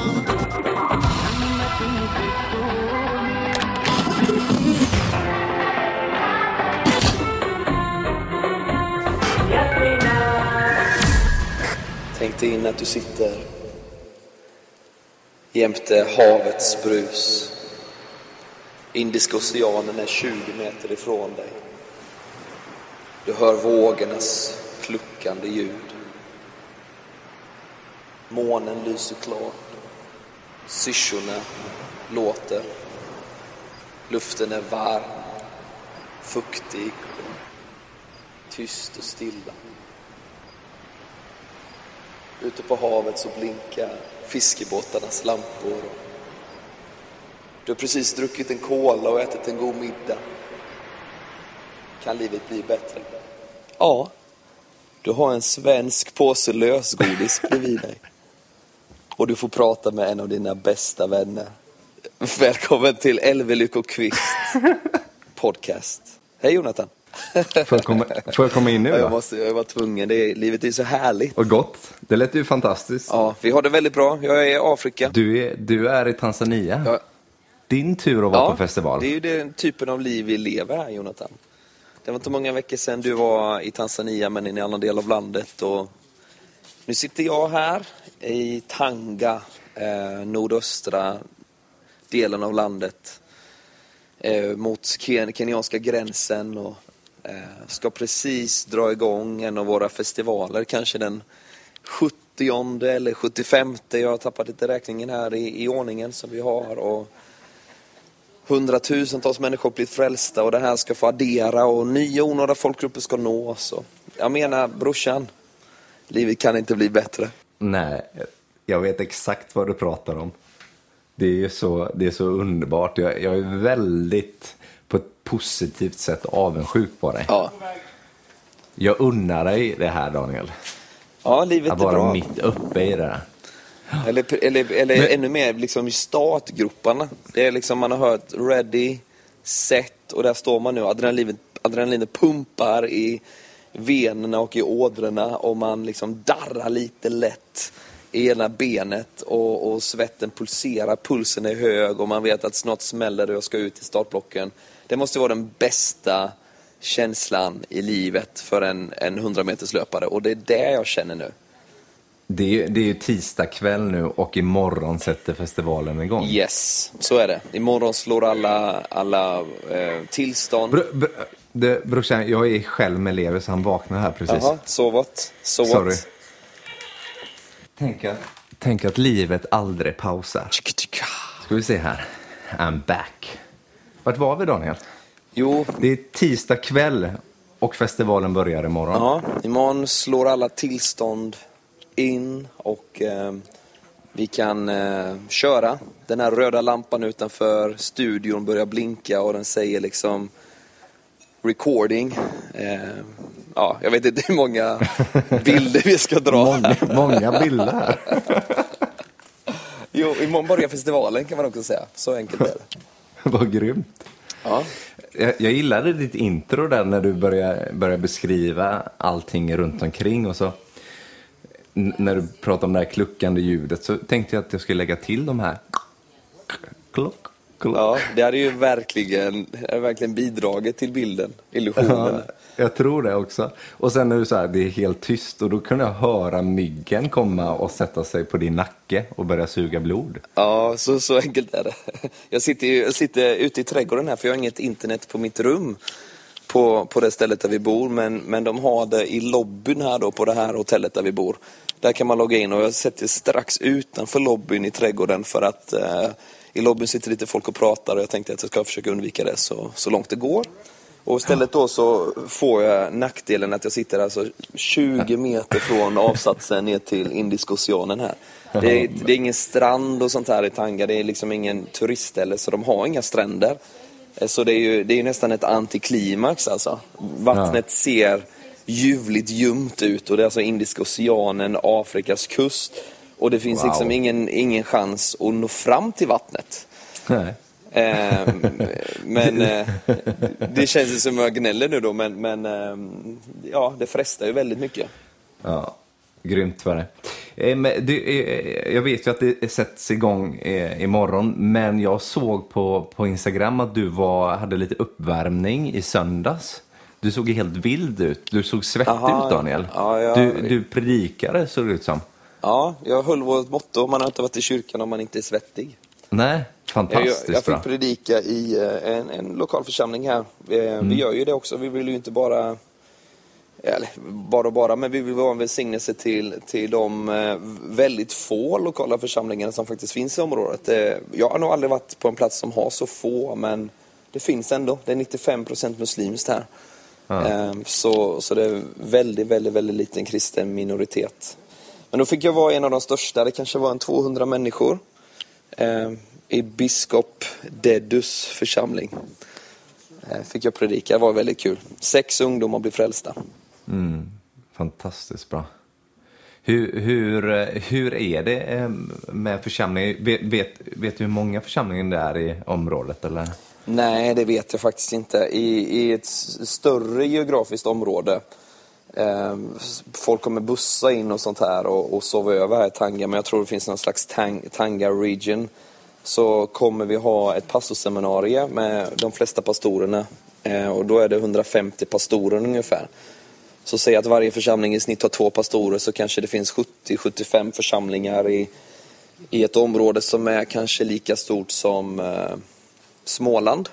Tänk dig in att du sitter jämte havets brus. Indiska oceanen är 20 meter ifrån dig. Du hör vågornas kluckande ljud. Månen lyser klart. Syrsorna låter. Luften är varm, fuktig, tyst och stilla. Ute på havet så blinkar fiskebåtarnas lampor. Du har precis druckit en cola och ätit en god middag. Kan livet bli bättre? Ja, du har en svensk påse lösgodis bredvid dig. Och du får prata med en av dina bästa vänner. Välkommen till Elvelyck och Kvist podcast. Hej Jonathan. Får jag komma in nu då? Jag var tvungen. Livet är så härligt. Och gott. Det lät ju fantastiskt. Ja, vi har det väldigt bra. Jag är i Afrika. Du är i Tanzania. Ja. Din tur att vara på festival. Det är ju den typen av liv vi lever här, Jonathan. Det var inte många veckor sedan du var i Tanzania, men i en annan del av landet. Och nu sitter jag här i Tanga, nordöstra delen av landet. Mot kenyanska gränsen och ska precis dra igång en av våra festivaler, kanske den 70:e eller 75:e, jag har tappat lite räkningen här i ordningen som vi har, och 100,000-tals människor blivit frälsta och det här ska få addera och nya onådda folkgrupper ska nås. Och jag menar, brorsan, livet kan inte bli bättre. Nej, jag vet exakt vad du pratar om. Det är så underbart. Jag är väldigt på ett positivt sätt avundsjuk på dig. Ja. Jag unnar dig det här, Daniel. Ja, livet är bra. Bara mitt uppe i det där. Eller ännu mer liksom i startgroparna. Det är liksom, man har hört ready, set, och där står man nu. Adrenalinet pumpar i venerna och i ådrorna och man liksom darrar lite lätt i ena benet och svetten pulserar, pulsen är hög och man vet att snart smäller det och jag ska ut i startblocken. Det måste vara den bästa känslan i livet för en 100-meterslöpare, och det är det jag känner nu. Det är ju tisdag kväll nu och imorgon sätter festivalen igång. Yes, så är det. Imorgon slår alla tillstånd. Brorsan, jag är själv med Levi så han vaknar här precis. Jaha, sovit. Sorry. Tänk att livet aldrig pausar. Ska vi se här. I'm back. Vart var vi, Daniel? Jo. Det är tisdag kväll och festivalen börjar imorgon. Ja, imorgon slår alla tillstånd in och vi kan köra. Den här röda lampan utanför studion börjar blinka och den säger liksom recording. Ja, jag vet inte hur många bilder vi ska dra. Många bilder. Jo, imorgon börjar festivalen kan man också säga. Så enkelt är det. Vad grymt. Ja. Jag gillade ditt intro där när du började beskriva allting runt omkring och så. När du pratade om det här kluckande ljudet så tänkte jag att jag skulle lägga till de här klock. Ja, det hade ju verkligen bidragit till bilden, illusionen. Ja, jag tror det också. Och sen är det så här, det är helt tyst och då kunde jag höra myggen komma och sätta sig på din nacke och börja suga blod. Ja, så enkelt är det. Jag sitter ute i trädgården här för jag har inget internet på mitt rum på det stället där vi bor, men de har det i lobbyn här då på det här hotellet där vi bor. Där kan man logga in och jag sätter strax utanför lobbyn i trädgården för att i lobbyn sitter lite folk och pratar och jag tänkte att jag ska försöka undvika det så långt det går. Och istället då så får jag nackdelen att jag sitter alltså 20 meter från avsatsen ner till Indiska oceanen här. Det är ingen strand och sånt här i Tanga, det är liksom ingen turistställe så de har inga stränder. Så det är ju nästan ett antiklimax alltså. Vattnet ser ljuvligt ljumt ut och det är alltså Indiska oceanen, Afrikas kust. Och det finns liksom ingen chans att nå fram till vattnet. Nej. Men det känns ju som jag gnäller nu då. Men ja, det frestar ju väldigt mycket. Ja. Grymt var det. Men jag vet ju att det sätts igång imorgon, men jag såg på Instagram att du hade lite uppvärmning i söndags. Du såg helt vild ut. Du såg svettig ut, Daniel. Ja, du predikade, såg det ut som. Ja, jag höll vårt motto. Man har inte varit i kyrkan om man inte är svettig. Nej, fantastiskt jag bra. fick predika i en lokal församling här. Vi gör ju det också. Vi vill ju inte bara... men vi vill vara en välsignelse till de väldigt få lokala församlingarna som faktiskt finns i området. Jag har nog aldrig varit på en plats som har så få, men det finns ändå. Det är 95% muslimskt här. Så det är väldigt, väldigt, väldigt liten kristen minoritet. Men då fick jag vara en av de största. Det kanske var 200 människor i biskop Dedus församling. Fick jag predika. Det var väldigt kul. 6 ungdomar blev frälsta. Fantastiskt bra. Hur är det med församlingen? Vet du hur många församlingar det är i området, eller? Nej, det vet jag faktiskt inte. I ett större geografiskt område. Folk kommer bussa in och sånt här och sova över här i Tanga. Men jag tror det finns någon slags Tanga region. Så kommer vi ha ett pastorsseminarium med de flesta pastorerna. Och då är det 150 pastorer ungefär. Så säg att varje församling i snitt har 2 pastorer, så kanske det finns 70-75 församlingar i ett område som är kanske lika stort som Småland.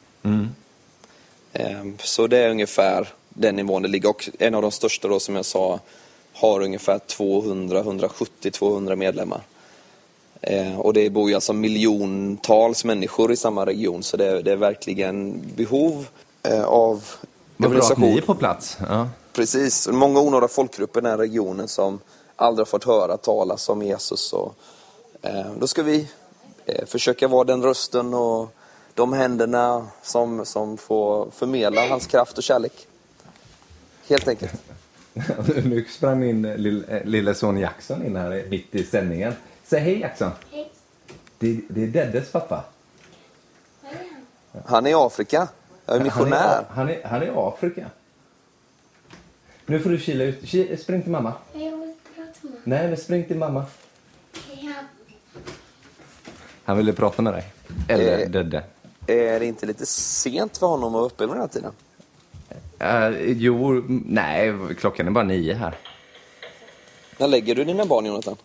Så det är ungefär den nivån det ligger. Och en av de största då, som jag sa, har ungefär 170-200 medlemmar. Och det bor ju alltså miljontals människor i samma region, så det är verkligen behov av organisation. Vad bra att ni är på plats. Ja. Precis, många onådda folkgrupper i den här regionen som aldrig har fått höra talas om Jesus. Och, då ska vi försöka vara den rösten och de händerna som får förmedla hans kraft och kärlek. Helt enkelt. Nu sprang min lilla son Jackson in här mitt i sändningen. Säg hej, Jackson. Hej. Det är Deddes pappa. Han är i Afrika. Jag är missionär. Han är i Afrika. Nu får du kila ut. Spring till mamma. Jag vill prata med. Nej, men spring till mamma. Ja. Han ville prata med dig. Eller Dedde. Är det inte lite sent för honom att vara uppe den här tiden? Nej, klockan är bara 9 här. När lägger du dina barn, Jonathan?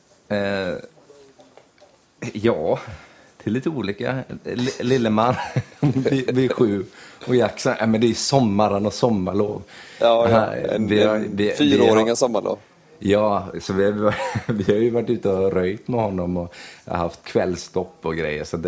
Ja, det är lite olika. Lilleman vid 7 och Jackson, men det är sommaren och sommarlov. Ja, en 4-åring sommarlov. Ja, så vi har ju varit ute och röjt med honom och haft kvällstopp och grejer. Så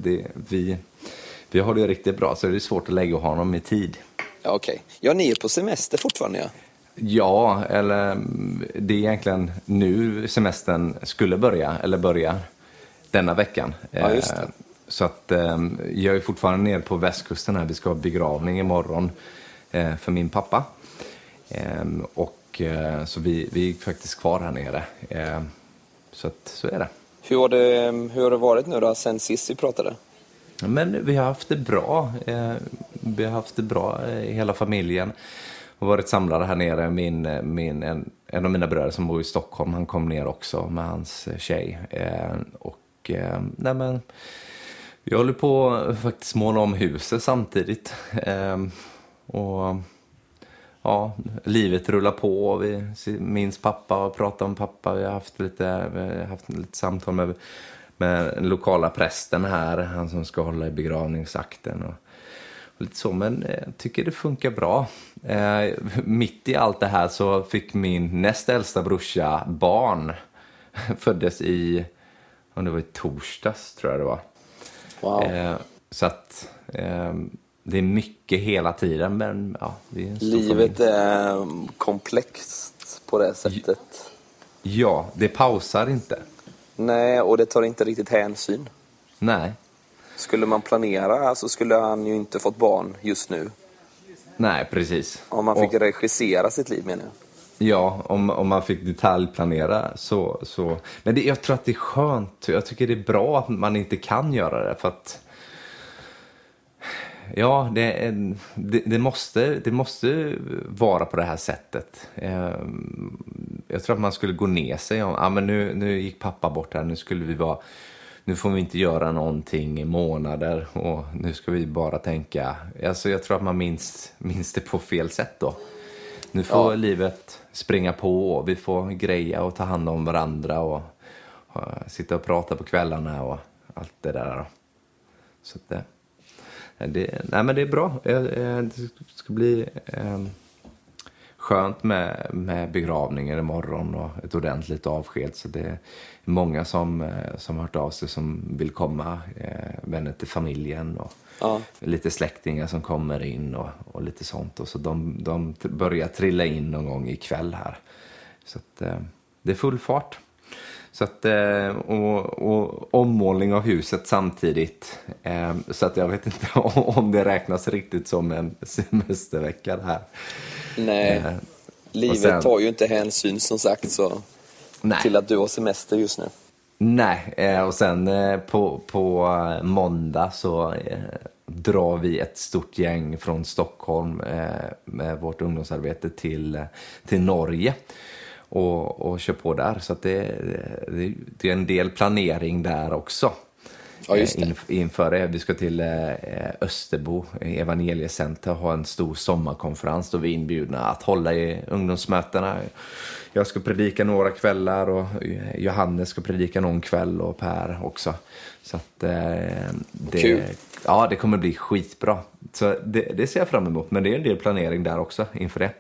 vi har det riktigt bra, så det är svårt att lägga honom i tid. Ja, okej. Ja, ni är på semester fortfarande, ja? Ja, eller det är egentligen nu semestern skulle börja denna veckan. Ja, just det. Så att jag är fortfarande nere på västkusten här. Vi ska ha begravning imorgon för min pappa. Så vi är faktiskt kvar här nere. Så är det. Hur har det varit nu då sen sist vi pratade? Men vi har haft det bra. Vi har haft det bra i hela familjen. Och varit samlade här nere. En av mina bröder som bor i Stockholm, han kom ner också med hans tjej. Vi håller på att faktiskt måla om huset samtidigt. Ja, livet rullar på. Vi minns pappa och pratar om pappa. Vi har haft lite samtal med den lokala prästen här. Han som ska hålla i begravningsakten och lite så. Men jag tycker det funkar bra. Mitt i allt det här så fick min näst äldsta brorsa barn. Föddes om det var i torsdags, tror jag det var. Wow. Så att det är mycket hela tiden, men ja, det är en stor livet familj. är komplext på det sättet. Ja, det pausar inte. Nej, och det tar inte riktigt hänsyn. Nej. Skulle man planera så skulle han ju inte fått barn just nu. Nej, precis. Om man fick regissera sitt liv, menar jag. Ja, om man fick detaljplanera så. Men jag tror att det är skönt. Jag tycker det är bra att man inte kan göra det, för att ja, det måste vara på det här sättet. jag tror att man skulle gå ner sig om, men nu gick pappa bort här, nu får vi inte göra någonting i månader och nu ska vi bara tänka, alltså jag tror att man minns det på fel sätt då. Nu får livet springa på och vi får greja och ta hand om varandra och sitta och prata på kvällarna och allt det där då. Så att men det är bra. Det ska bli skönt med begravningen imorgon och ett ordentligt avsked. Så det är många som har hört av sig som vill komma, vänner till familjen och lite släktingar som kommer in och lite sånt. Och så de börjar trilla in någon gång ikväll här. Så att det är full fart. Så att, och ommålning av huset samtidigt. Så att jag vet inte om det räknas riktigt som en semestervecka här. Nej, livet tar ju inte hänsyn som sagt så till att du har semester just nu. Nej, och sen på måndag så drar vi ett stort gäng från Stockholm med vårt ungdomsarbete till Norge. Och kör på där. Så att det är en del planering där också. Ja, just det. Inför det. Vi ska till Österbo Evangeliecenter och ha en stor sommarkonferens då vi är inbjudna att hålla i ungdomsmötena. Jag ska predika några kvällar och Johannes ska predika någon kväll och Per också. Så att det kommer bli skitbra. Så det ser jag fram emot. Men det är en del planering där också inför det.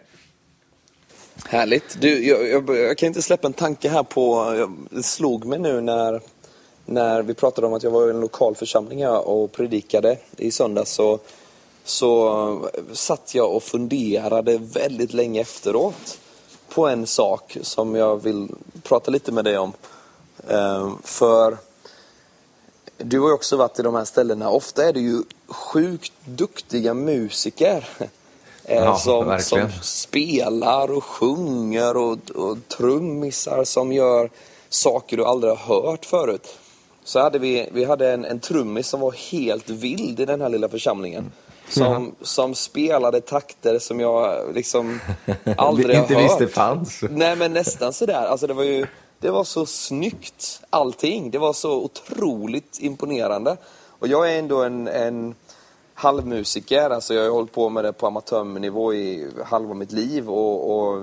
Härligt. Du, jag kan inte släppa en tanke här på, det slog mig nu när vi pratade om att jag var i en lokal församling här och predikade i söndags så satt jag och funderade väldigt länge efteråt på en sak som jag vill prata lite med dig om. För du har ju också varit i de här ställena. Ofta är det ju sjukt duktiga musiker som spelar och sjunger och trummisar som gör saker du aldrig har hört förut. Så hade vi hade en trummis som var helt vild i den här lilla församlingen. Som spelade takter som jag liksom aldrig har hört. Inte visste fanns. Nej, men nästan sådär. Alltså det var så snyggt allting. Det var så otroligt imponerande. Och jag är ändå en halvmusiker. Alltså jag har hållit på med det på amatörnivå i halva mitt liv och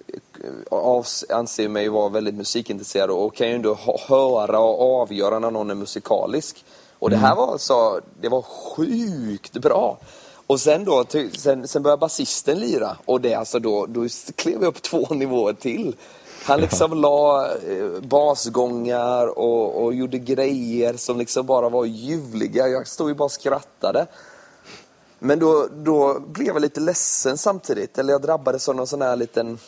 anser mig vara väldigt musikintresserad och kan ju ändå höra och avgöra när någon är musikalisk. Och det här var alltså, det var sjukt bra. Och sen då, sen började basisten lira. Och det alltså då klev jag upp 2 nivåer till. Han liksom la basgångar och gjorde grejer som liksom bara var ljuvliga. Jag stod ju bara och skrattade. Men då blev jag lite ledsen samtidigt. Eller jag drabbades av någon sån här liten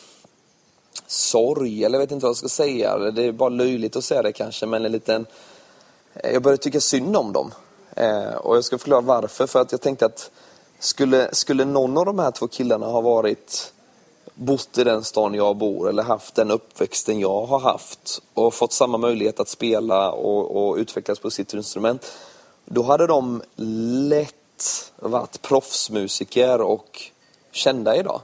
sorg. Eller jag vet inte vad jag ska säga. Det är bara löjligt att säga det kanske. Men en liten... Jag började tycka synd om dem. Och jag ska förklara varför. För att jag tänkte att skulle någon av de här 2 killarna ha bott i den stan jag bor eller haft den uppväxten jag har haft och fått samma möjlighet att spela och utvecklas på sitt instrument, då hade de lätt varit proffsmusiker och kända idag.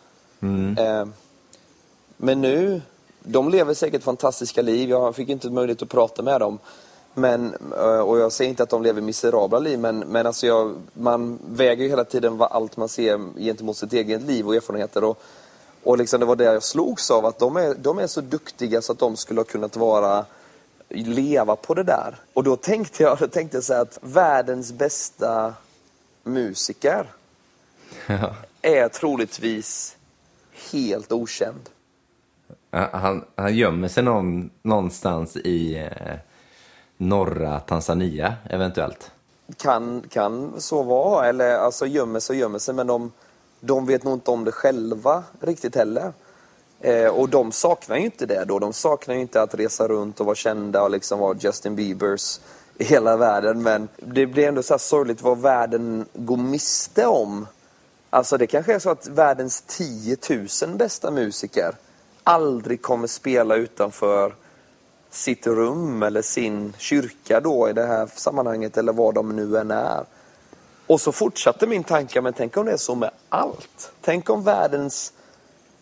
Men nu, de lever säkert fantastiska liv. Jag fick inte möjlighet att prata med dem. Och jag säger inte att de lever miserabla liv, men alltså man väger ju hela tiden allt man ser gentemot sitt eget liv och erfarenheter. Och liksom det var det jag slogs av, att de är så duktiga så att de skulle ha kunnat leva på det där. Och då tänkte jag så här att världens bästa musiker är troligtvis helt okänd. Han gömmer sig någonstans i norra Tanzania eventuellt. Kan så vara, eller alltså gömmer sig, men de vet nog inte om det själva riktigt heller. Och de saknar ju inte det då. De saknar ju inte att resa runt och vara kända och liksom vara Justin Biebers i hela världen. Men det blir ändå så här sorgligt vad världen går miste om. Alltså det kanske är så att världens 10 000 bästa musiker aldrig kommer spela utanför sitt rum eller sin kyrka då i det här sammanhanget, eller vad de nu än är. Och så fortsatte min tanke, men tänk om det är så med allt. Tänk om världens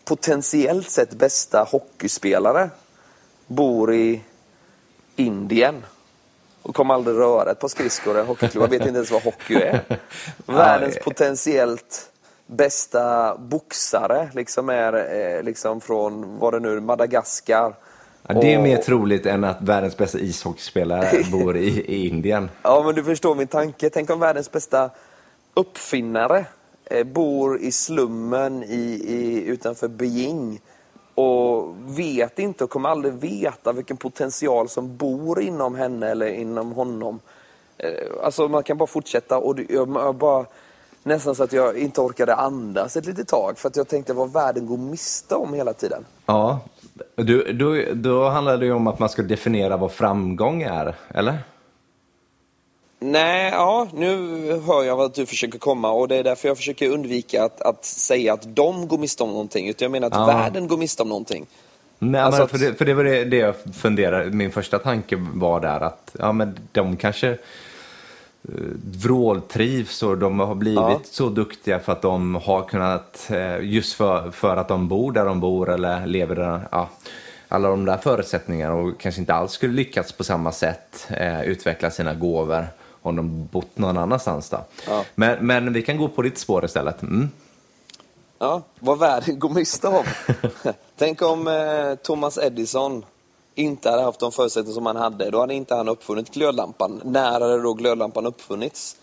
potentiellt sett bästa hockeyspelare bor i Indien och kommer aldrig röra ett par skridskor i hockeyklubb. Jag vet inte ens vad hockey är. Världens potentiellt bästa boxare liksom är liksom från, vad det nu, Madagaskar. Ja, det är mer troligt än att världens bästa ishockeyspelare bor i Indien. Ja, men du förstår min tanke. Tänk om världens bästa uppfinnare bor i slummen utanför Beijing och vet inte och kommer aldrig veta vilken potential som bor inom henne eller inom honom. Alltså man kan bara fortsätta och jag bara nästan så att jag inte orkade andas ett litet tag för att jag tänkte vad världen går miste om hela tiden. Ja, då handlar det ju om att man ska definiera vad framgång är, eller? Nej, ja, nu hör jag vad du försöker komma och det är därför jag försöker undvika att säga att de går miste om någonting, utan jag menar att världen går miste om någonting. Nej, alltså men för det var det jag funderade, min första tanke var där att ja, men de kanske vråltrivs och de har blivit så duktiga för att de har kunnat, just för att de bor där de bor eller lever där, alla de där förutsättningarna och kanske inte alls skulle lyckats på samma sätt utveckla sina gåvor om de bott någon annanstans då. Ja. Men vi kan gå på ditt spår istället. Ja, vad världen går miste om. Tänk om Thomas Edison inte hade haft de förutsättningar som han hade. Då hade inte han uppfunnit glödlampan. När hade då glödlampan uppfunnits?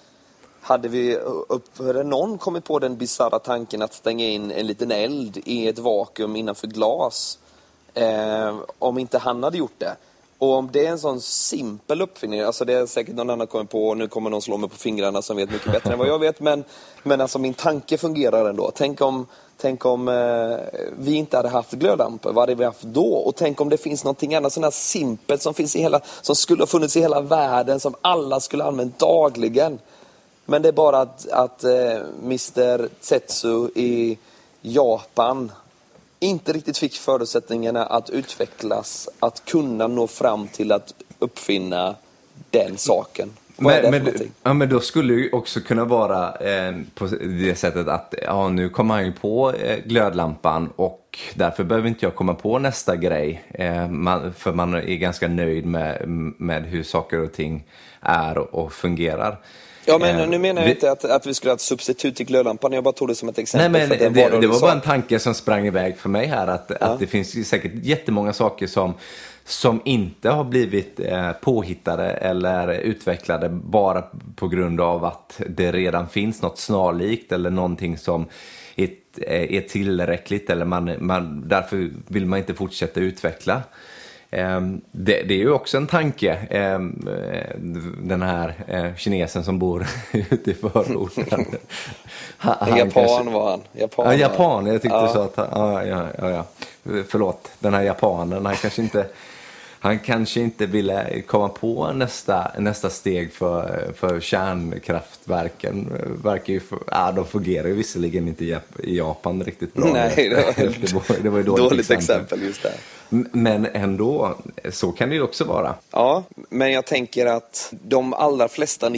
Hade någon kommit på den bizarra tanken att stänga in en liten eld i ett vakuum innanför glas? Om inte han hade gjort det. Och om det är en sån simpel uppfinning, alltså det är säkert någon annan kommit på, och nu kommer någon slå mig på fingrarna som vet mycket bättre än vad jag vet, men alltså min tanke fungerar ändå. Tänk om vi inte hade haft glödlampor, vad hade vi haft då? Och tänk om det finns någonting annat sån här simpelt som finns som skulle ha funnits i hela världen, som alla skulle använda dagligen. Men det är bara att Mr. Tetsu i Japan inte riktigt fick förutsättningarna att utvecklas, att kunna nå fram till att uppfinna den saken. Men då skulle det ju också kunna vara på det sättet att nu kommer han ju på glödlampan och därför behöver inte jag komma på nästa grej. För man är ganska nöjd med hur saker och ting är och fungerar. Ja, men nu menar jag inte att vi skulle ha ett substitut till glödlampan. Jag bara tog det som ett exempel. Nej, men det var bara en tanke som sprang iväg för mig här. Att det finns säkert jättemånga saker som inte har blivit påhittade eller utvecklade bara på grund av att det redan finns något snarlikt eller någonting som är tillräckligt eller därför vill man inte fortsätta utveckla. Det är ju också en tanke, den här kinesen som bor ute i förorten. Japan var han. Japan, jag tyckte så att ja. Förlåt, den här japanen, han kanske inte ville komma på nästa steg för kärnkraftverken. De fungerar ju visserligen inte i Japan riktigt bra. Nej, det var ju dåligt exempel just där. Men ändå, så kan det ju också vara. Ja, men jag tänker att de allra flesta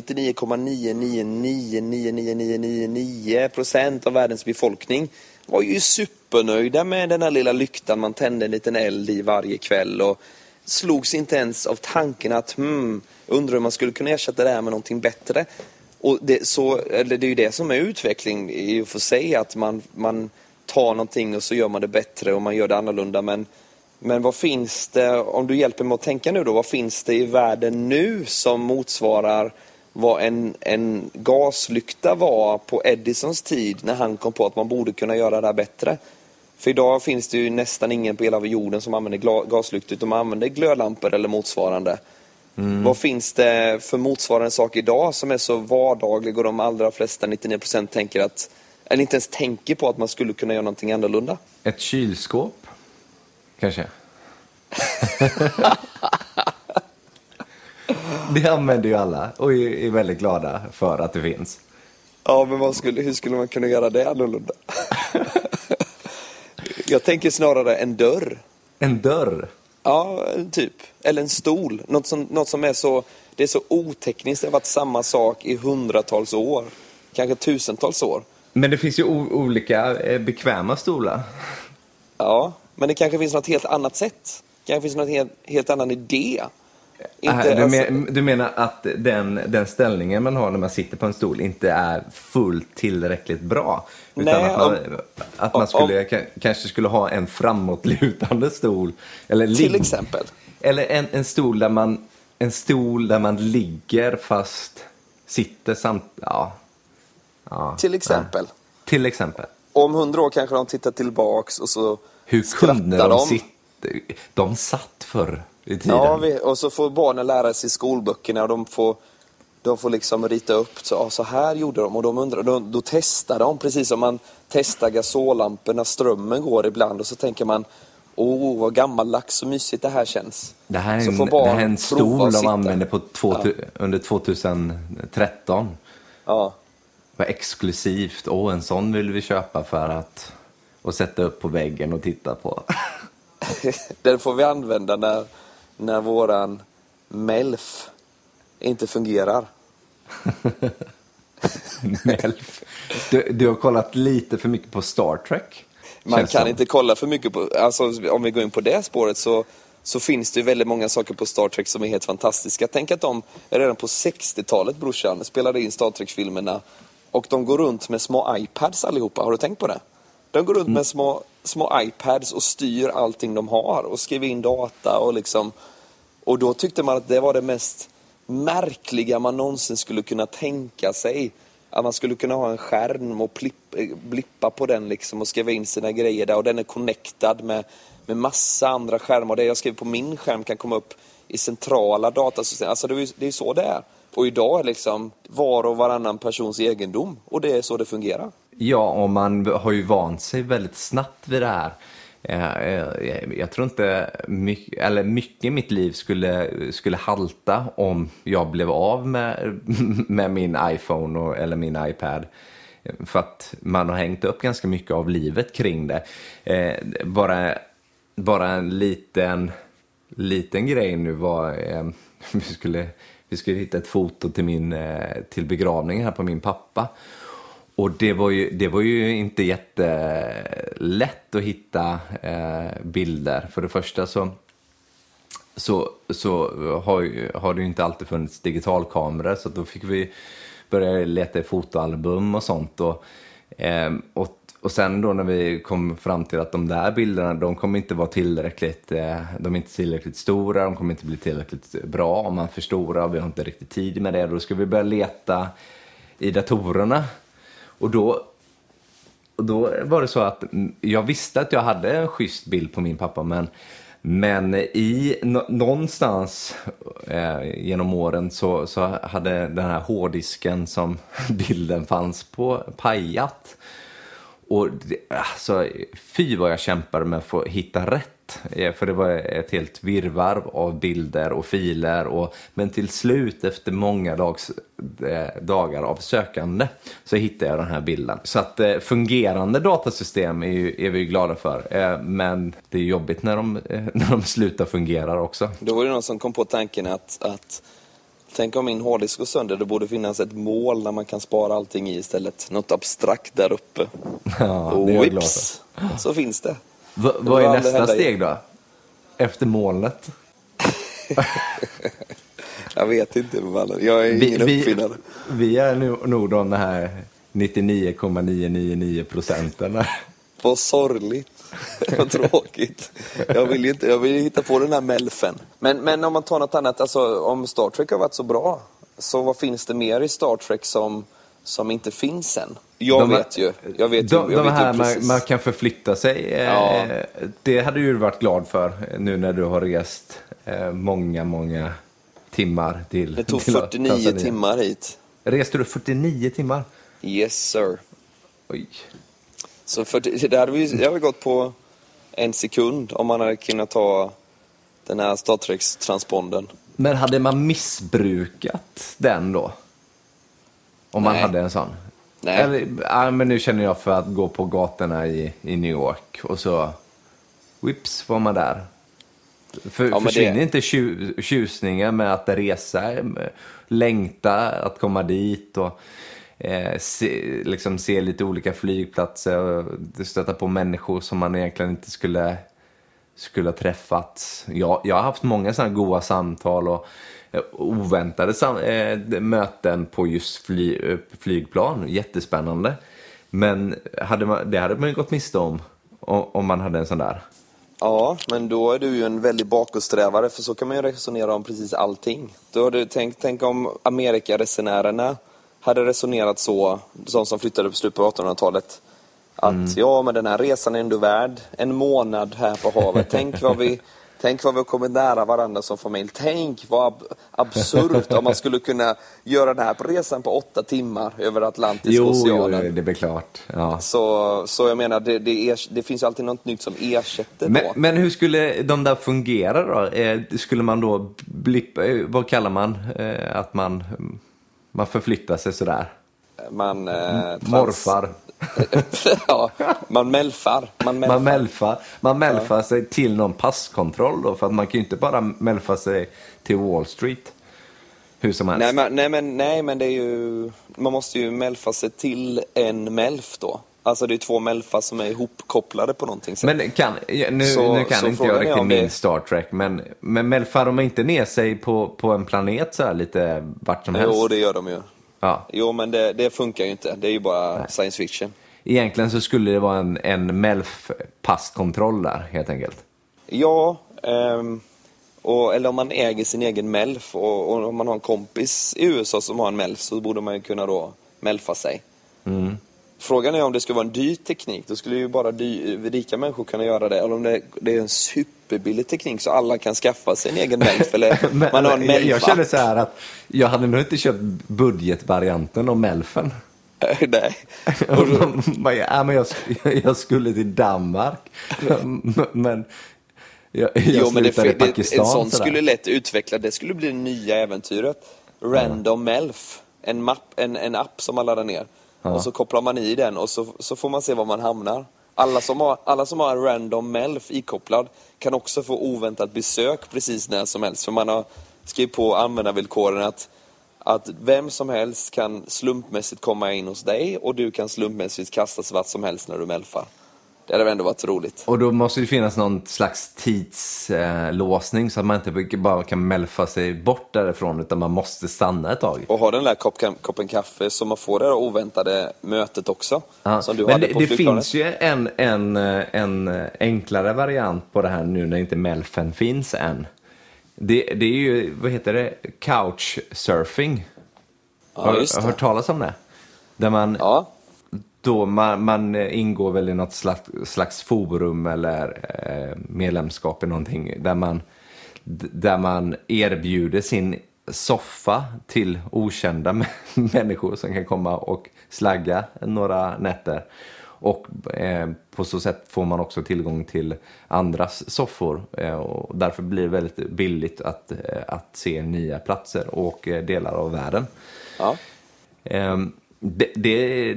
99,9999999% av världens befolkning var ju supernöjda med den här lilla lyktan man tände en liten eld i varje kväll och slogs inte ens av tanken att undrar om man skulle kunna ersätta det här med någonting bättre. Och det är ju det som är utveckling i och för sig, att man tar någonting och så gör man det bättre och man gör det annorlunda. Men vad finns det, om du hjälper mig att tänka nu då, vad finns det i världen nu som motsvarar vad en gaslykta var på Edisons tid när han kom på att man borde kunna göra det här bättre? För idag finns det ju nästan ingen på hela jorden som använder gaslyktor, utan man använder glödlampor eller motsvarande. Vad finns det för motsvarande sak idag som är så vardaglig och de allra flesta 99% tänker att, eller inte ens tänker på att man skulle kunna göra någonting annorlunda? Ett kylskåp? Kanske. Det använder ju alla och är väldigt glada för att det finns. Ja, men hur skulle man kunna göra det annorlunda? Jag tänker snarare en dörr. En dörr? Ja, typ. Eller en stol. Något som är så, det är så otekniskt. Det har varit samma sak i hundratals år. Kanske tusentals år. Men det finns ju olika bekväma stolar. Ja, men det kanske finns något helt annat sätt. Det kanske finns något helt annan idé. Du menar att den ställningen man har när man sitter på en stol inte är fullt tillräckligt bra? Utan Nej, att man kanske skulle ha en framåtlutande stol. Eller till exempel. Eller en stol där man ligger fast sitter samt... Ja, till exempel. Till exempel. Om 100 år kanske de tittar tillbaks och så hur kunde de sitta? De satt förr i tiden. Ja, och så får barnen lära sig i skolböckerna och de får liksom rita upp så här gjorde de, och de undrar, då testar de precis som man testar gasollampor när strömmen går ibland, och så tänker man vad gammaldags och mysigt det här känns. Det här är en stol de använder under 2013. Ja. Vad exklusivt. En sån vill vi köpa för att och sätta upp på väggen och titta på. Den får vi använda när våran MELF inte fungerar. MELF. Du har kollat lite för mycket på Star Trek. Man kan inte kolla för mycket på... Alltså, om vi går in på det spåret så finns det ju väldigt många saker på Star Trek som är helt fantastiska. Tänk att de redan på 60-talet, brorsan, spelade in Star Trek-filmerna. Och de går runt med små iPads allihopa. Har du tänkt på det? De går runt med små iPads och styr allting de har. Och skriver in data och liksom... Och då tyckte man att det var det mest märkliga man någonsin skulle kunna tänka sig. Att man skulle kunna ha en skärm och blippa på den liksom och skriva in sina grejer där. Och den är connectad med massa andra skärmar. Och det jag skriver på min skärm kan komma upp i centrala datasystem. Alltså det är så det är. Och idag är liksom var och varannan persons egendom. Och det är så det fungerar. Ja, och man har ju vant sig väldigt snabbt vid det här. Jag tror inte mycket i mitt liv skulle halta om jag blev av med min iPhone eller min iPad. För att man har hängt upp ganska mycket av livet kring det. Bara en liten grej nu var... Vi skulle hitta ett foto till begravningen här på min pappa. Och det var ju inte jättelätt att hitta bilder. För det första så har det ju inte alltid funnits digitalkameror. Så då fick vi börja leta i fotoalbum och sånt. Och sen då när vi kom fram till att de där bilderna, de kommer inte vara tillräckligt, de är inte tillräckligt stora, de kommer inte bli tillräckligt bra om man förstorar, vi har inte riktigt tid med det. Då ska vi börja leta i datorerna. Och då var det så att jag visste att jag hade en schysst bild på min pappa, men någonstans genom åren så hade den här hårddisken som bilden fanns på pajat. Och alltså, fy vad jag kämpade med att få hitta rätt. För det var ett helt virrvarv av bilder och filer. Men till slut, efter många dagar av sökande, så hittade jag den här bilden. Så att fungerande datasystem är vi ju glada för. Men det är jobbigt när de slutar fungera också. Då var det någon som kom på tanken att tänk om min hårddisk går sönder, det borde finnas ett mål där man kan spara allting i istället. Något abstrakt där uppe. Ja, och det är jag glad för. Så finns det. Vad är nästa steg då? Efter molnet? Jag vet inte. Jag är ingen uppfinnare. Vi är nog de här 99,999%. Vad sorgligt. Vad tråkigt. Jag vill hitta på den här melfen. Men om man tar något annat, alltså om Star Trek har varit så bra, så vad finns det mer i Star Trek som inte finns än? Jag vet ju man kan förflytta sig. Ja. Det hade du varit glad för nu när du har rest många timmar till. Det tog 49 timmar hit. Reste du 49 timmar? Yes sir. Oj. Så det hade gått på en sekund om man hade kunnat ta den här Star Treks transponden. Men hade man missbrukat den då? Om man hade en sån? Nej. Men nu känner jag för att gå på gatorna i New York och så whips var man där. Försvinner inte tjusningen med att resa, längta att komma dit och se lite olika flygplatser och stöta på människor som man egentligen inte skulle ha träffat. Jag har haft många sådana goda samtal och oväntade möten på just flygplan. Jättespännande. Men det hade man ju gått miste om man hade en sån där. Ja, men då är du ju en väldigt bakåtsträvare, för så kan man ju resonera om precis allting. Då har du tänk om Amerikaresenärerna hade resonerat så, de som flyttade på slutet på 1800-talet. Att ja, men den här resan är ändå värd en månad här på havet. Tänk vad vi har kommit nära varandra som familj. Tänk vad absurt om man skulle kunna göra det här på resan på 8 timmar över Atlantiska oceanen. Jo, det blir klart. Ja. Så jag menar, det finns ju alltid något nytt som ersätter då. Men hur skulle de där fungera då? Skulle man då vad kallar man att man förflyttar sig sådär? Man morfar. Ja, man melfar. Man melfar sig till någon passkontroll då, för att man kan ju inte bara melfa sig till Wall Street hur som helst. Nej, men det är ju, man måste ju melfa sig till en melf då. Alltså det är 2 melfar som är ihopkopplade på någonting sätt. Men nu kan inte jag riktigt min Star Trek, men melfar de inte ner sig på en planet så här lite vart som helst? Jo, det gör de ju. Ja. Jo, men det funkar ju inte. Det är ju bara science fiction. Egentligen så skulle det vara en melf-passkontroll där, helt enkelt. Ja, eller om man äger sin egen melf och om man har en kompis i USA som har en melf, så borde man ju kunna då melfa sig. Frågan är om det ska vara en dyr teknik. Då skulle ju bara rika människor kunna göra det. Eller om det är en superbillig teknik så alla kan skaffa sig en egen melf. Eller man har en melfa. Jag känner så här att jag hade nog inte köpt budgetvarianten av melfen. Nej. Men jag skulle till Danmark. Men jag slutade i Pakistan. En sån skulle lätt utveckla. Det skulle bli det nya äventyret. Random Melf. En app som man laddar ner. Ja. Och så kopplar man i den och så får man se var man hamnar. Alla som har en Random Melf ikopplad kan också få oväntat besök precis när som helst. För man har skrivit på användarvillkoren att vem som helst kan slumpmässigt komma in hos dig och du kan slumpmässigt kastas vart som helst när du melfar. Det hade ändå varit roligt. Och då måste det finnas någon slags tidslåsning så att man inte bara kan melfa sig bort därifrån, utan man måste stanna ett tag. Och ha den där koppen kaffe så man får det oväntade mötet också. Som du hade på flygplanet. Finns ju en enklare variant på det här nu när inte melfen finns än. Det är ju, vad heter det? Couchsurfing. Ja, just det. Har hört talas om det? Där man... Ja. Då man ingår väl i något slags forum eller medlemskap i någonting där man erbjuder sin soffa till okända människor som kan komma och slagga några nätter. Och på så sätt får man också tillgång till andras soffor. Och därför blir det väldigt billigt att se nya platser och delar av världen. Ja. Det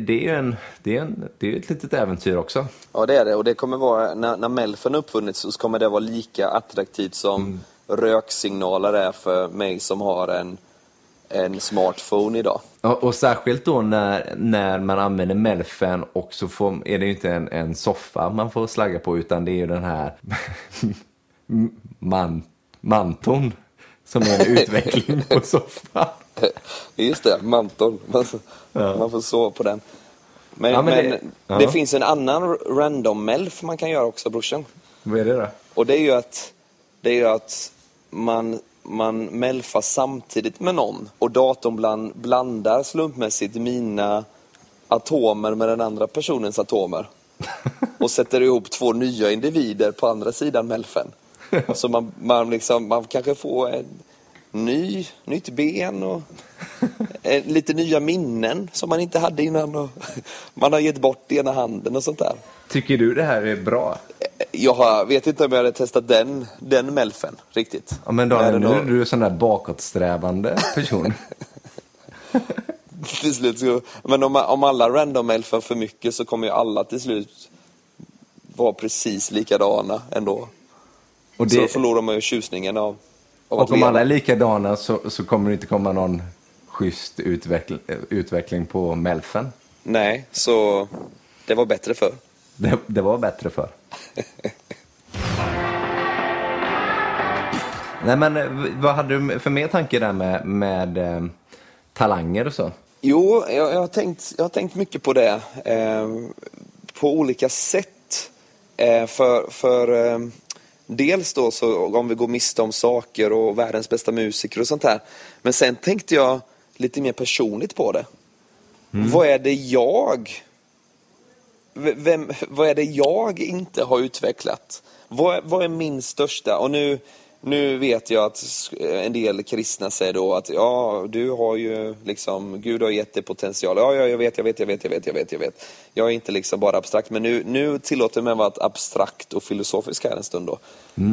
är ju ett litet äventyr också. Ja, det är det. Och det kommer vara, när melfen uppfunnits så kommer det vara lika attraktivt som röksignaler är för mig som har en smartphone idag. Och särskilt då när man använder melfen, och så är det ju inte en soffa man får slagga på, utan det är ju den här manton som är en utveckling på soffan. Just det, manton. Man får sova på den. Men det finns en annan random melf man kan göra också, brorsan. Vad är det då? Och det är ju att man melfar samtidigt med någon. Och datorn blandar slumpmässigt mina atomer med den andra personens atomer. Och sätter ihop 2 nya individer på andra sidan melfen. Så man kanske får nytt ben och lite nya minnen som man inte hade innan, och man har gett bort ena handen och sånt där. Tycker du det här är bra? Jag vet inte om jag hade testat den melfen riktigt. Ja, men Daniel, nu är du sån där bakåtsträvande person. Till slut så, men om alla random melfar för mycket så kommer ju alla till slut vara precis likadana ändå. Och så förlorar man ju tjusningen av och om alla är likadana så kommer det inte komma någon schysst utveckling på Melfen. Nej, så det var bättre för. Det var bättre för. Nej, men vad hade du för mer tanke där med talanger och så? Jo, jag har tänkt mycket på det. På olika sätt. Dels då så om vi går miste om saker och världens bästa musiker och sånt här. Men sen tänkte jag lite mer personligt på det. Vad är det jag inte har utvecklat? Vad är min största? Och nu vet jag att en del kristna säger då att ja, du har ju liksom, Gud har gett dig potential. Ja, jag vet. Jag är inte liksom bara abstrakt, men nu tillåter jag mig att vara abstrakt och filosofisk här en stund då.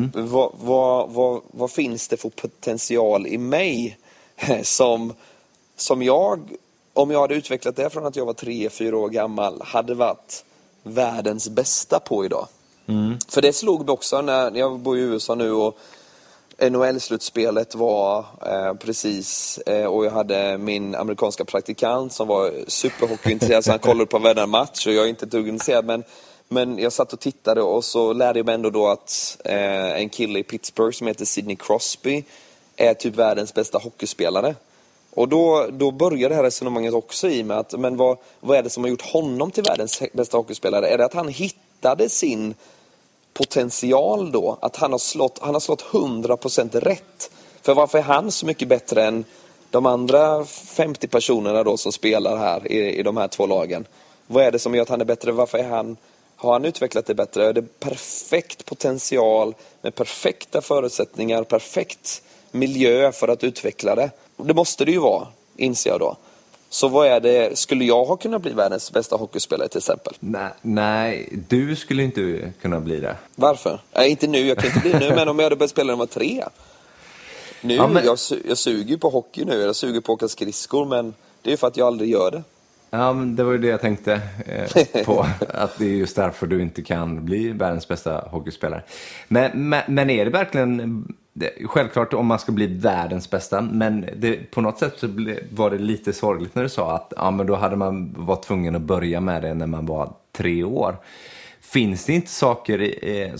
Vad finns det för potential i mig som jag, om jag hade utvecklat det från att jag var 3-4 år gammal, hade varit världens bästa på idag? För det slog mig också när jag bor i USA nu och NHL-slutspelet var precis, och jag hade min amerikanska praktikant som var superhockeyintresserad, så han kollade på varje match och jag är inte ett dugg intresserad, men jag satt och tittade och så lärde jag mig ändå då att en kille i Pittsburgh som heter Sidney Crosby är typ världens bästa hockeyspelare. Och då börjar det här resonemanget också i med att, men vad är det som har gjort honom till världens bästa hockeyspelare? Är det att han hittade sin potential då, att han har slått 100% rätt? För varför är han så mycket bättre än de andra 50 personerna då som spelar här i de här två lagen? Vad är det som gör att han är bättre? Varför har han utvecklat det bättre? Är det perfekt potential med perfekta förutsättningar, perfekt miljö för att utveckla det? Det måste det ju vara, inser jag då. Så vad är det, skulle jag ha kunnat bli världens bästa hockeyspelare till exempel? Nej, du skulle inte kunna bli det. Varför? Inte nu, jag kan inte bli nu, men om jag hade börjat spela när jag var 3. Nu, ja, men jag suger på hockey nu, jag suger på att åka skridskor, men det är för att jag aldrig gör det. Ja, men det var ju det jag tänkte på, att det är just därför du inte kan bli världens bästa hockeyspelare. Men är det verkligen, självklart om man ska bli världens bästa, men på något sätt så var det lite sorgligt när du sa att ja, men då hade man varit tvungen att börja med det när man var 3 år. Finns det inte saker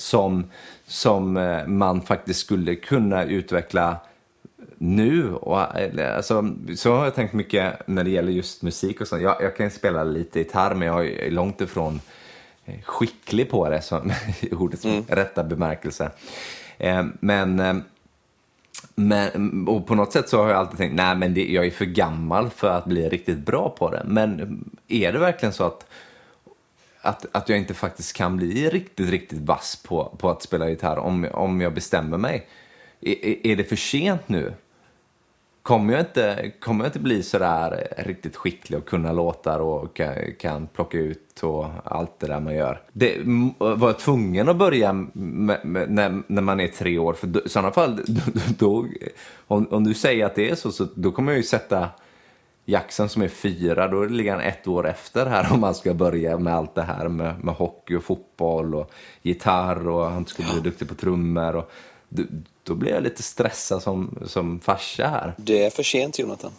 som man faktiskt skulle kunna utveckla nu? Och, alltså, så har jag tänkt mycket när det gäller just musik och sånt. Jag kan spela lite gitarr, men jag är långt ifrån skicklig på det, som ordets rätta bemärkelse. Men och på något sätt så har jag alltid tänkt, nej, men jag är för gammal för att bli riktigt bra på det. Men är det verkligen så att jag inte faktiskt kan bli riktigt vass på att spela gitarr om jag bestämmer mig? Är det för sent nu? Kommer jag inte bli så där riktigt skicklig och kunna låtar och kan plocka ut och allt det där man gör? Det var jag tvungen att börja när man är 3 år. För i sådana fall, då, om du säger att det är så då kommer jag ju sätta Jackson som är 4, då ligger han 1 år efter här om man ska börja med allt det här med hockey och fotboll och gitarr, och han skulle bli duktig på trummor och då blir jag lite stressad som farsa här. Det är för sent, Jonathan.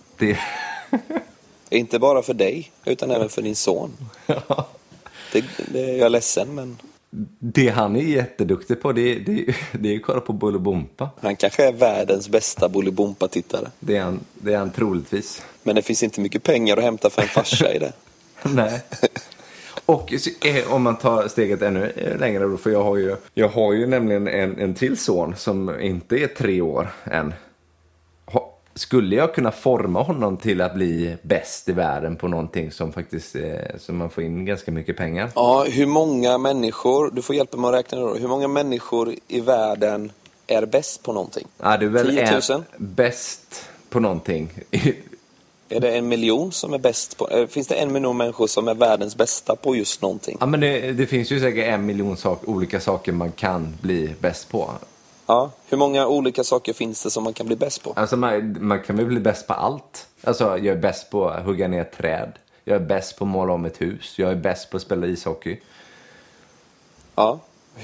Inte bara för dig, utan även för din son. Ja. Det är jag ledsen, men... Det han är jätteduktig på, det är att kolla på Bolibompa. Han kanske är världens bästa Bolibompa-tittare. Det är han troligtvis. Men det finns inte mycket pengar att hämta för en farsa i det. Nej. Och om man tar steget ännu längre då, för jag har ju nämligen en till son som inte är 3 år än. Skulle jag kunna forma honom till att bli bäst i världen på någonting som faktiskt som man får in ganska mycket pengar? Ja, hur många människor, du får hjälpa mig att räkna då, hur många människor i världen är bäst på någonting? Ja, du är väl 10 000? Bäst på någonting. Är det 1 miljon som är bäst på? Finns det 1 miljon människor som är världens bästa på just någonting? Ja, men det finns ju säkert 1 miljon olika saker man kan bli bäst på. Ja, hur många olika saker finns det som man kan bli bäst på? Alltså man kan väl bli bäst på allt. Alltså jag är bäst på att hugga ner träd. Jag är bäst på att måla om ett hus. Jag är bäst på att spela ishockey. Ja,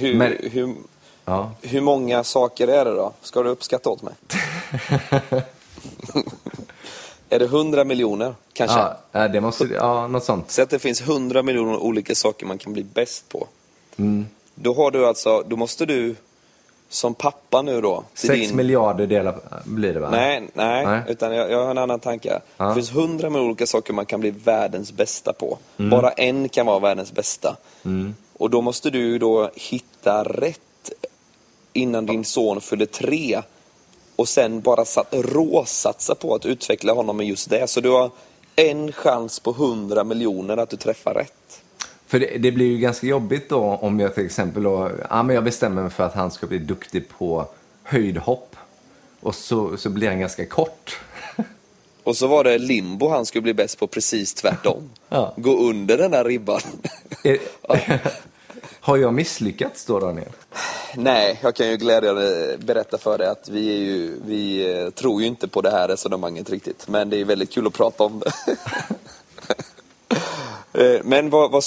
hur många saker är det då? Ska du uppskatta åt mig? Är det 100 miljoner kanske? Ja, det måste, ja, något sånt. Så att det finns 100 miljoner olika saker man kan bli bäst på. Då har du alltså, då måste du som pappa nu då. 6 miljarder delar blir det, va? Nej. Utan jag har en annan tanke. Det finns 100 miljoner olika saker man kan bli världens bästa på. Bara en kan vara världens bästa. Och då måste du då hitta rätt innan din son fyller 3. Och sen bara råsatsa på att utveckla honom med just det. Så du har en chans på 100 miljoner att du träffar rätt. För det blir ju ganska jobbigt då om jag till exempel då, men jag bestämmer mig för att han ska bli duktig på höjdhopp. Och så blir han ganska kort. Och så var det limbo han skulle bli bäst på, precis tvärtom. Ja. Gå under den där ribban. Har jag misslyckats då, Daniel? Nej, jag kan ju glädjande berätta för dig att vi tror ju inte på det här resonemanget riktigt. Men det är väldigt kul att prata om det. Men vad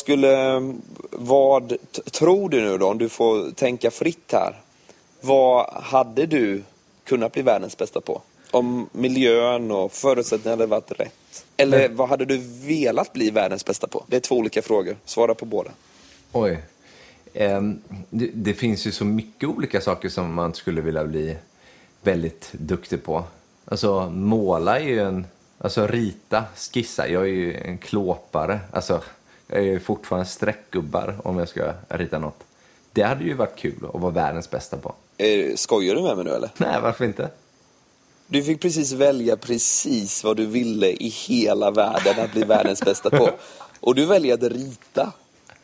tror du nu då, om du får tänka fritt här? Vad hade du kunnat bli världens bästa på? Om miljön och förutsättningarna hade varit rätt. Eller vad hade du velat bli världens bästa på? Det är 2 olika frågor. Svara på båda. Oj. Det finns ju så mycket olika saker som man skulle vilja bli väldigt duktig på. Alltså måla är ju rita, skissa. Jag är ju en klåpare. Alltså jag är ju fortfarande streckgubbar om jag ska rita något. Det hade ju varit kul att vara världens bästa på. Skojar du med mig nu eller? Nej, varför inte? Du fick precis välja precis vad du ville i hela världen att bli världens bästa på. Och du väljer att rita.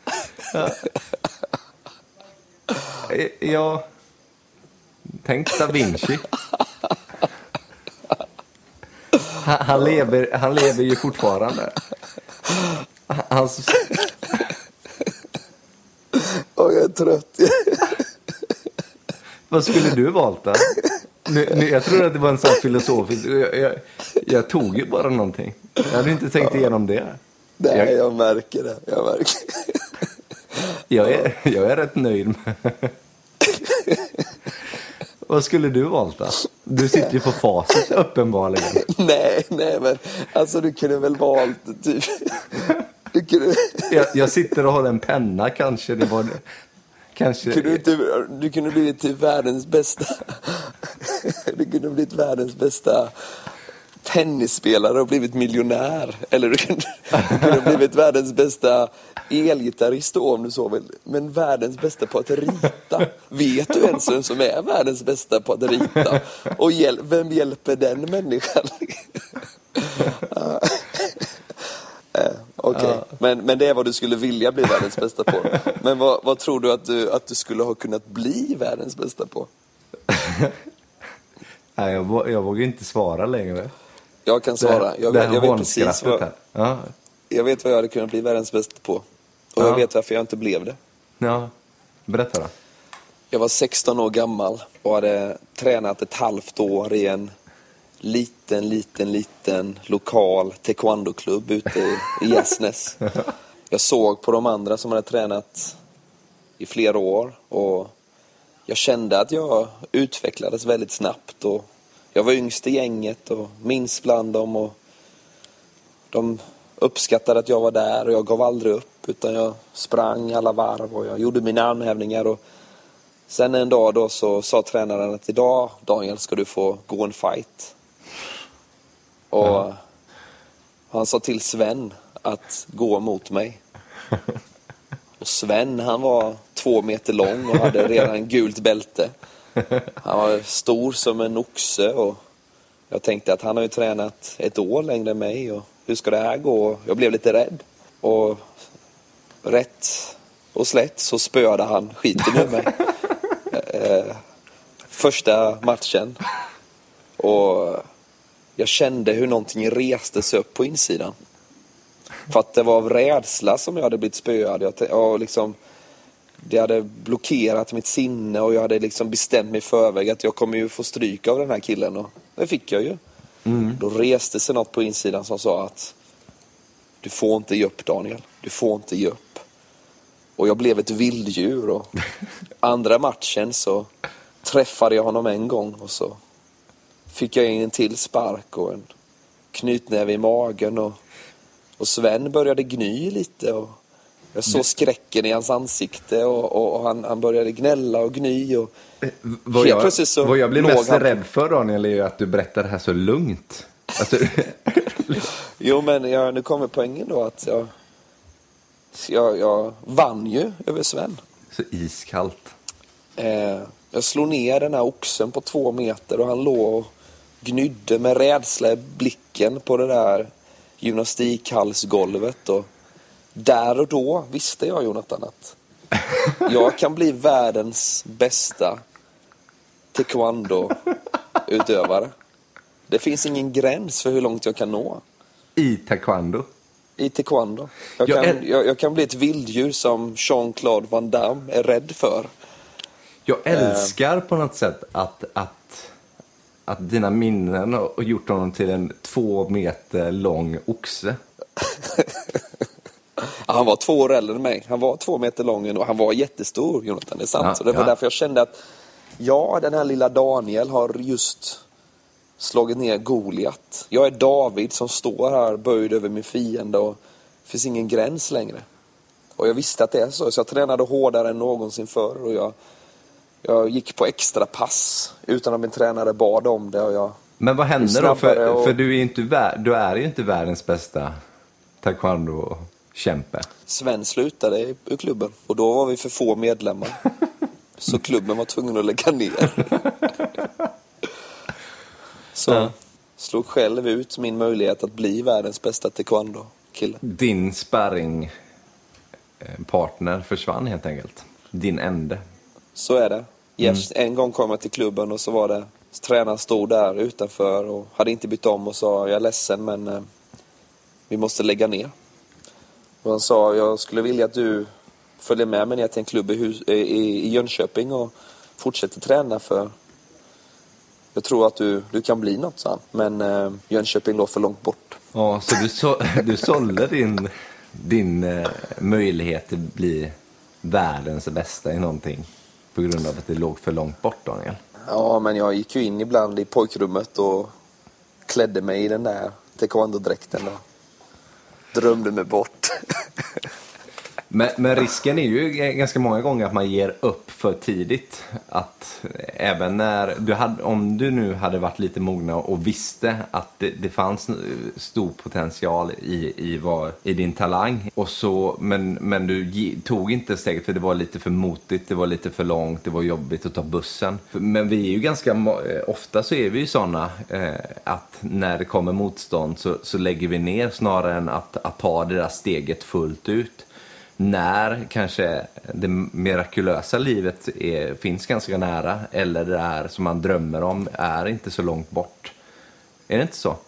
Ja. Tänk Da Vinci. Han lever ju fortfarande. Jag är trött. Vad skulle du valt då? Jag tror att det var en sån filosofisk. Jag tog ju bara någonting. Jag hade inte tänkt igenom det. Nej, jag märker det. Jag är rätt nöjd med. Vad skulle du valt då? Du sitter ju på facit uppenbarligen. Nej, men alltså du kunde väl valt typ. Jag sitter och håller en penna kanske. Det var kanske. Du kunde blivit typ världens bästa. Du kunde blivit världens bästa tennisspelare och blivit miljonär. Eller du kunde blivit världens bästa elgitarrist då, om du så vill. Men världens bästa på att rita. Vet du ens vem som är världens bästa på att rita? Och vem hjälper den människan? Okej. Men det är vad du skulle vilja bli världens bästa på. Men vad tror du att du skulle ha kunnat bli världens bästa på? Nej, jag vågar inte svara längre. Jag kan svara. Jag vet precis jag vet vad jag hade kunnat bli världens bästa på. Och jag vet varför jag inte blev det. Ja, berätta då. Jag var 16 år gammal och hade tränat ett halvt år i en liten lokal taekwondo-klubb ute i Gärsnäs. Jag såg på de andra som hade tränat i flera år och jag kände att jag utvecklades väldigt snabbt och jag var yngst i gänget och minst bland dem och de uppskattade att jag var där och jag gav aldrig upp utan jag sprang alla varv och jag gjorde mina armhävningar och sen en dag då så sa tränaren att idag, Daniel, ska du få gå en fight. Och han sa till Sven att gå mot mig. Och Sven, han var 2 meter lång och hade redan gult bälte. Han var stor som en oxe och jag tänkte att han har ju tränat 1 år längre än mig och hur ska det här gå? Jag blev lite rädd. Och rätt och slätt så spöade han skiten ur mig. Första matchen. Och jag kände hur någonting reste sig upp på insidan. För att det var av rädsla som jag hade blivit spöad. Det hade blockerat mitt sinne och jag hade liksom bestämt mig i förväg att jag kommer ju få stryk av den här killen. Och det fick jag ju. Då reste sig något på insidan som sa att du får inte ge upp, Daniel. Du får inte ge upp. Och jag blev ett vilddjur och andra matchen så träffade jag honom en gång och så fick jag in en till spark och en knytnäve i magen och Sven började gny lite och jag såg skräcken i hans ansikte och han började gnälla och gny och vad jag blir mest rädd för, Daniel, är ju att du berättar det här så lugnt. Alltså... Jo, men nu kommer poängen då att jag vann ju över Sven. Så iskallt. Jag slog ner den här oxen på 2 meter och han låg och gnydde med rädsla i blicken på det där gymnastikhalsgolvet. Och där och då visste jag, Jonathan, att jag kan bli världens bästa taekwondo-utövare. Det finns ingen gräns för hur långt jag kan nå. I taekwondo? I taekwondo. Jag kan bli ett vilddjur som Jean-Claude Van Damme är rädd för. Jag älskar på något sätt att dina minnen har gjort honom till en 2 meter lång oxe. Han var 2 år äldre än mig. Han var 2 meter lång och han var jättestor, Jonathan. Det är sant. Ja, så det var därför jag kände att den här lilla Daniel har just slagit ner Goliat. Jag är David som står här böjd över min fiende och det finns ingen gräns längre. Och jag visste att det är så jag tränade hårdare än någonsin förr och jag gick på extra pass utan att min tränare bad om det. Och men vad händer då? För du är ju inte världens bästa taekwondo-kämpe. Sven slutade ur klubben och då var vi för få medlemmar. Så klubben var tvungen att lägga ner. Så slog själv ut min möjlighet att bli världens bästa taekwondo-kille. Din sparringpartner försvann helt enkelt. Din ende. Så är det. En gång kom jag till klubben och så var det tränaren stod där utanför och hade inte bytt om och sa jag är ledsen men vi måste lägga ner. Och han sa jag skulle vilja att du följer med mig ner till en klubb i Jönköping och fortsätter träna för jag tror att du kan bli något, så. Men Jönköping låg för långt bort. Ja, så du sålde din möjlighet att bli världens bästa i någonting på grund av att det låg för långt bort, Daniel. Ja, men jag gick ju in ibland i pojkrummet och klädde mig i den där taekwondo-dräkten och drömde mig bort. Men risken är ju ganska många gånger att man ger upp för tidigt. Att även om du nu hade varit lite mogna och visste att det fanns stor potential i din talang. Och så, men du tog inte steget för det var lite för motigt, det var lite för långt, det var jobbigt att ta bussen. Men vi är ju ofta så är vi ju sådana att när det kommer motstånd så lägger vi ner snarare än att ta det där steget fullt ut. När kanske det mirakulösa livet finns ganska nära eller det där som man drömmer om är inte så långt bort. Är det inte så?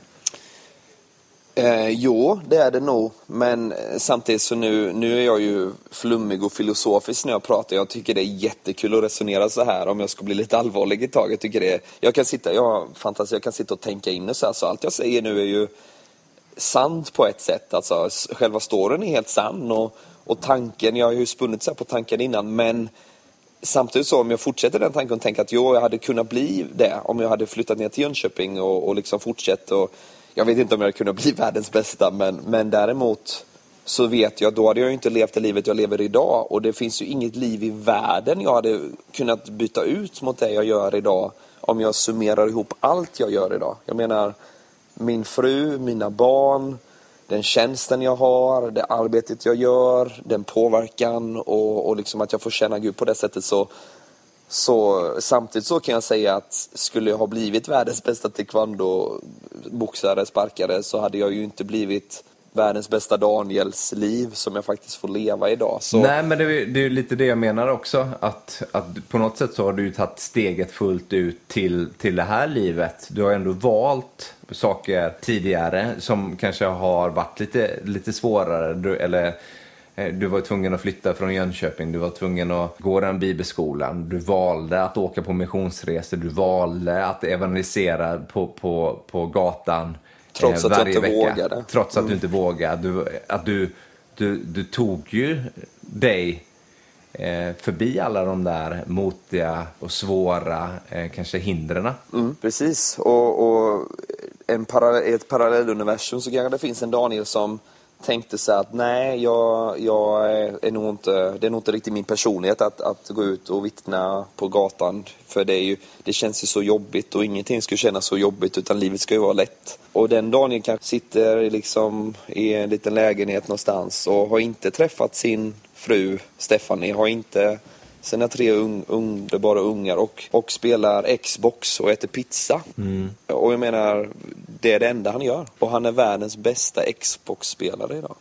Jo, det är det nog. Men samtidigt så nu är jag ju flummig och filosofisk när jag pratar. Jag tycker det är jättekul att resonera så här om jag ska bli lite allvarlig ett tag. Jag kan sitta och tänka in och så här. Så allt jag säger nu är ju sant på ett sätt. Alltså själva storyn är helt sann och tanken, jag har ju spunnit så här på tanken innan, men samtidigt så om jag fortsätter den tanken och tänker att jag hade kunnat bli det om jag hade flyttat ner till Jönköping och liksom fortsatt och jag vet inte om jag hade kunnat bli världens bästa, men däremot så vet jag, då hade jag ju inte levt det livet jag lever idag och det finns ju inget liv i världen jag hade kunnat byta ut mot det jag gör idag om jag summerar ihop allt jag gör idag. Jag menar min fru, mina barn, den tjänsten jag har, det arbetet jag gör, den påverkan och liksom att jag får känna Gud på det sättet så samtidigt så kan jag säga att skulle jag ha blivit världens bästa taekwondo-boxare, sparkare så hade jag ju inte blivit världens bästa Daniels liv som jag faktiskt får leva idag. Så... Nej, men det är lite det jag menar också. Att på något sätt så har du tagit steget fullt ut till det här livet. Du har ändå valt saker tidigare som kanske har varit lite svårare. Eller du var tvungen att flytta från Jönköping. Du var tvungen att gå den bibelskolan. Du valde att åka på missionsresor. Du valde att evangelisera på gatan. Trots att jag inte vågade. Trots att du inte vågade. Du tog ju dig förbi alla de där motiga och svåra kanske hindren. Precis. Och i ett parallelluniversum så kanske det finns en Daniel som tänkte sig att nej, jag är nog inte, det är nog inte riktigt min personlighet att gå ut och vittna på gatan, för det känns ju så jobbigt och ingenting ska kännas så jobbigt utan livet ska ju vara lätt. Och den Daniel kanske sitter liksom i en liten lägenhet någonstans och har inte träffat sin fru Stephanie, har inte sina 3 underbara ungar och spelar Xbox och äter pizza. Och jag menar, det är det enda han gör. Och han är världens bästa Xbox-spelare idag.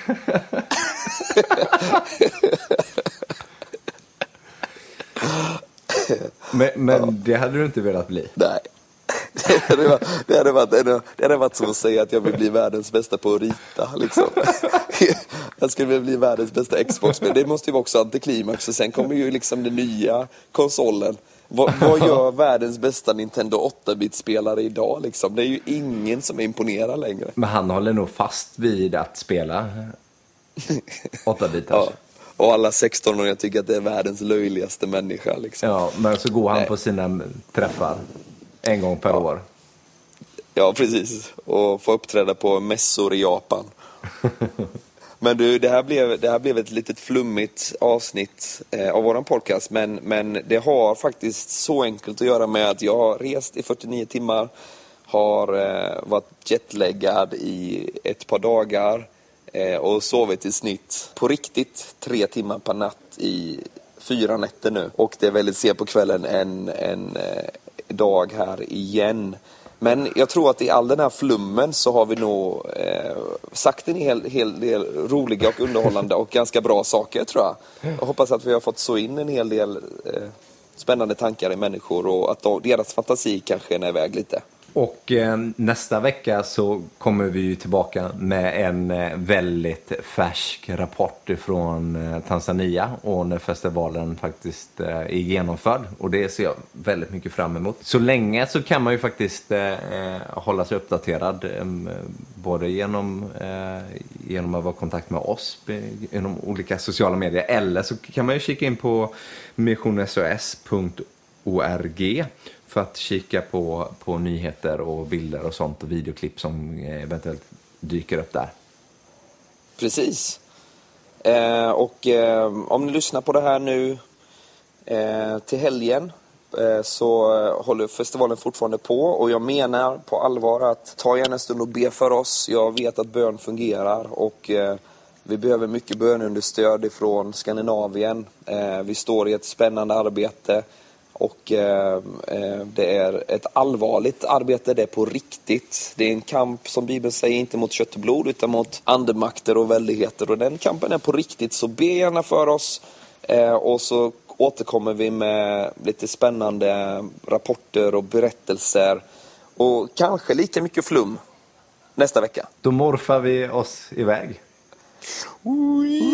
Men det hade du inte velat bli? Nej. Det hade varit som att säga att jag vill bli världens bästa på att rita liksom. Jag skulle vilja bli världens bästa Xbox-spelare. Det måste ju vara också antiklimax. Och sen kommer ju liksom den nya konsolen. Vad gör världens bästa Nintendo 8-bit-spelare idag liksom? Det är ju ingen som imponerar längre. Men han håller nog fast vid att spela 8-bitars. Ja. Och alla 16-åringar tycker att det är världens löjligaste människa liksom. Ja, men så går han på sina träffar en gång per år. Ja, precis. Och får uppträda på mässor i Japan. Men du, det här blev ett litet flummigt avsnitt av våran podcast. Men det har faktiskt så enkelt att göra med att jag har rest i 49 timmar. Har varit jetlaggad i ett par dagar. Och sovit i snitt på riktigt 3 timmar per natt i 4 nätter nu. Och det är väldigt sent på kvällen en dag här igen. Men jag tror att i all den här flummen så har vi nog sagt en hel del roliga och underhållande och ganska bra saker, tror jag. Jag hoppas att vi har fått så in en hel del spännande tankar i människor och att deras fantasi kanske är iväg lite. Och nästa vecka så kommer vi ju tillbaka med en väldigt färsk rapport från Tanzania och när festivalen faktiskt är genomförd. Och det ser jag väldigt mycket fram emot. Så länge så kan man ju faktiskt hålla sig uppdaterad både genom att vara i kontakt med oss genom olika sociala medier, eller så kan man ju kika in på missionsos.org för att kika på nyheter och bilder och sånt och videoklipp som eventuellt dyker upp där. Precis. Om ni lyssnar på det här nu till helgen så håller festivalen fortfarande på. Och jag menar på allvar att ta gärna en stund och be för oss. Jag vet att bön fungerar och vi behöver mycket bönunderstöd ifrån Skandinavien. Vi står i ett spännande arbete. Och det är ett allvarligt arbete, det är på riktigt. Det är en kamp, som Bibeln säger, inte mot kött och blod utan mot andemakter och väldigheter. Och den kampen är på riktigt, så be gärna för oss. Och så återkommer vi med lite spännande rapporter och berättelser. Och kanske lika mycket flum nästa vecka. Då morfar vi oss iväg. Oj.